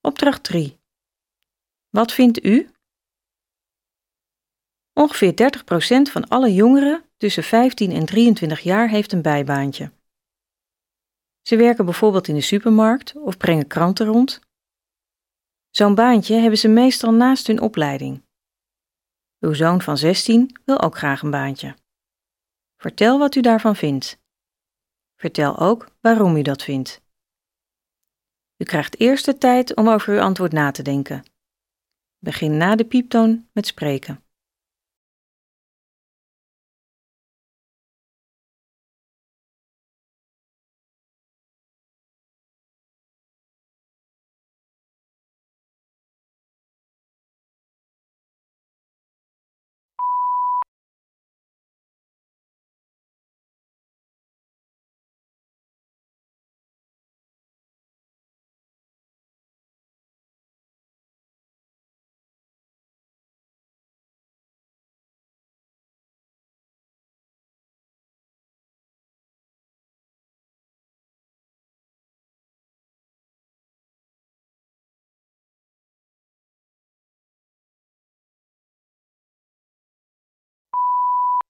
Opdracht 3. Wat vindt u? Ongeveer 30% van alle jongeren tussen 15 en 23 jaar heeft een bijbaantje. Ze werken bijvoorbeeld in de supermarkt of brengen kranten rond. Zo'n baantje hebben ze meestal naast hun opleiding. Uw zoon van 16 wil ook graag een baantje. Vertel wat u daarvan vindt. Vertel ook waarom u dat vindt. U krijgt eerst de tijd om over uw antwoord na te denken. Begin na de pieptoon met spreken.